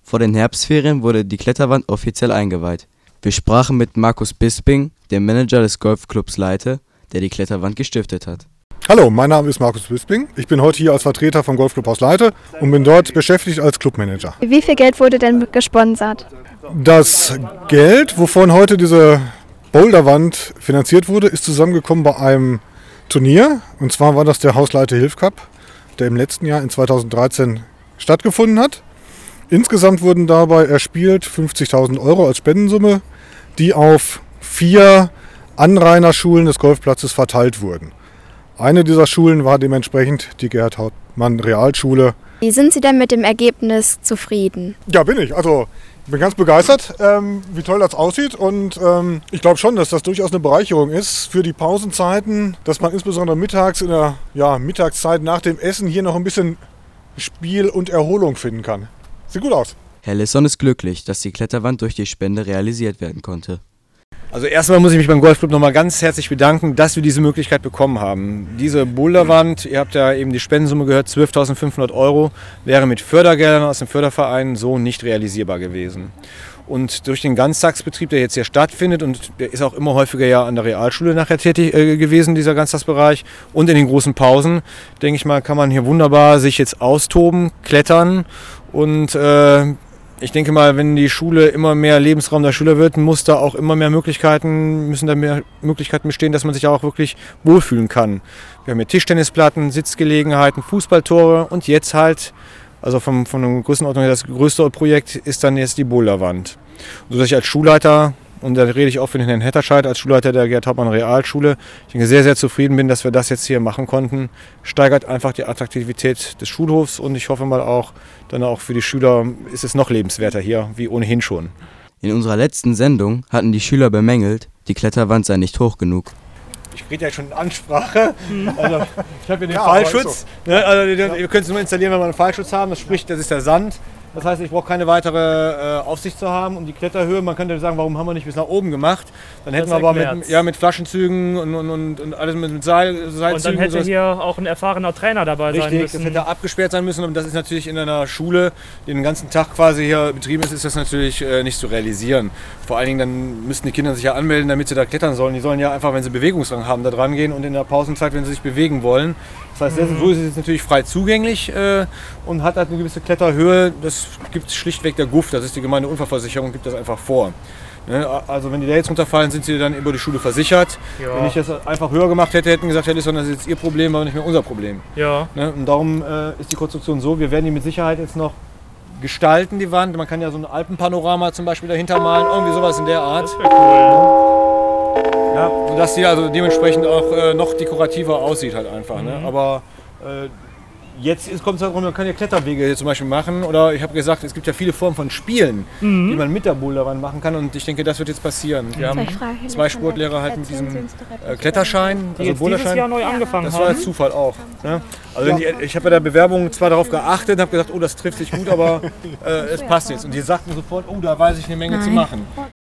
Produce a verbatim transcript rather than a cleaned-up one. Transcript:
Vor den Herbstferien wurde die Kletterwand offiziell eingeweiht. Wir sprachen mit Markus Bisping, dem Manager des Golfclubs Leite, der die Kletterwand gestiftet hat. Hallo, mein Name ist Markus Bisping. Ich bin heute hier als Vertreter vom Golfclub aus Leite und bin dort beschäftigt als Clubmanager. Wie viel Geld wurde denn gesponsert? Das Geld, wovon heute diese Boulderwand finanziert wurde, ist zusammengekommen bei einem Turnier. Und zwar war das der Hausleite Hilf Cup, der im letzten Jahr in zweitausenddreizehn stattgefunden hat. Insgesamt wurden dabei erspielt fünfzigtausend Euro als Spendensumme, die auf vier Anrainerschulen des Golfplatzes verteilt wurden. Eine dieser Schulen war dementsprechend die Gerhard Hauptmann Realschule. Wie sind Sie denn mit dem Ergebnis zufrieden? Ja, bin ich. Also ich bin ganz begeistert, ähm, wie toll das aussieht. Und ähm, ich glaube schon, dass das durchaus eine Bereicherung ist für die Pausenzeiten, dass man insbesondere mittags in der ja, Mittagszeit nach dem Essen hier noch ein bisschen Spiel und Erholung finden kann. Sieht gut aus. Herr Lisson ist glücklich, dass die Kletterwand durch die Spende realisiert werden konnte. Also erstmal muss ich mich beim Golfclub nochmal ganz herzlich bedanken, dass wir diese Möglichkeit bekommen haben. Diese Boulderwand, ihr habt ja eben die Spendensumme gehört, zwölftausendfünfhundert Euro, wäre mit Fördergeldern aus dem Förderverein so nicht realisierbar gewesen. Und durch den Ganztagsbetrieb, der jetzt hier stattfindet, und der ist auch immer häufiger ja an der Realschule nachher tätig äh, gewesen, dieser Ganztagsbereich, und in den großen Pausen, denke ich mal, kann man hier wunderbar sich jetzt austoben, klettern und äh, ich denke mal, wenn die Schule immer mehr Lebensraum der Schüler wird, muss da auch immer mehr Möglichkeiten, müssen da mehr Möglichkeiten bestehen, dass man sich auch wirklich wohlfühlen kann. Wir haben hier Tischtennisplatten, Sitzgelegenheiten, Fußballtore und jetzt halt, also vom, von der Größenordnung her, das größte Projekt ist dann jetzt die Boulderwand. Sodass ich als Schulleiter, und da rede ich auch für den Herrn Hetterscheid, als Schulleiter der Gerhard Hauptmann Realschule, ich denke, sehr, sehr zufrieden bin, dass wir das jetzt hier machen konnten. Steigert einfach die Attraktivität des Schulhofs und ich hoffe mal auch, dann auch für die Schüler ist es noch lebenswerter hier, wie ohnehin schon. In unserer letzten Sendung hatten die Schüler bemängelt, die Kletterwand sei nicht hoch genug. Ich rede ja schon in Ansprache. Also, ich habe hier den ja, Fallschutz. So. Ne, also, ihr könnt es nur installieren, wenn wir einen Fallschutz haben. Das spricht, das ist der Sand. Das heißt, ich brauche keine weitere äh, Aufsicht zu haben. Und die Kletterhöhe, man könnte sagen, warum haben wir nicht bis nach oben gemacht? Dann hätten wir aber mit, ja, mit Flaschenzügen und, und, und, und alles mit, mit Seil, Seilzügen. Und dann hätte und hier auch ein erfahrener Trainer dabei Richtig, sein müssen. Das hätte abgesperrt sein müssen. Und das ist natürlich in einer Schule, die den ganzen Tag quasi hier betrieben ist, ist das natürlich äh, nicht zu realisieren. Vor allen Dingen dann müssten die Kinder sich ja anmelden, damit sie da klettern sollen. Die sollen ja einfach, wenn sie Bewegungsdrang haben, da dran gehen und in der Pausenzeit, wenn sie sich bewegen wollen. Das heißt, so ist es jetzt natürlich frei zugänglich äh, und hat halt eine gewisse Kletterhöhe. Das gibt schlichtweg der G U F, das ist die Gemeindeunfallversicherung, gibt das einfach vor. Ne? Also wenn die da jetzt runterfallen, sind sie dann über die Schule versichert. Ja. Wenn ich das einfach höher gemacht hätte, hätten gesagt, Herr Lisson, das ist jetzt Ihr Problem, aber nicht mehr unser Problem. Ja. Ne? Und darum äh, ist die Konstruktion so, wir werden die mit Sicherheit jetzt noch gestalten, die Wand. Man kann ja so ein Alpenpanorama zum Beispiel dahinter malen, irgendwie sowas in der Art. Das wäre cool. Ja, sodass die also dementsprechend auch äh, noch dekorativer aussieht halt einfach. Mhm. Ne? Aber äh, jetzt kommt es halt darum, man kann ja Kletterwege hier zum Beispiel machen. Oder ich habe gesagt, es gibt ja viele Formen von Spielen, mhm. die man mit der Boulderwand machen kann. Und ich denke, das wird jetzt passieren. Wir haben zwei Sportlehrer halt mit diesem äh, Kletterschein, die also Boulderschein. Dieses Jahr neu angefangen das war jetzt Zufall auch. Ne? Also die, ich habe bei der Bewerbung zwar darauf geachtet und habe gesagt, oh, das trifft sich gut, aber äh, es passt jetzt. Und die sagten sofort, oh, da weiß ich eine Menge Nein. zu machen.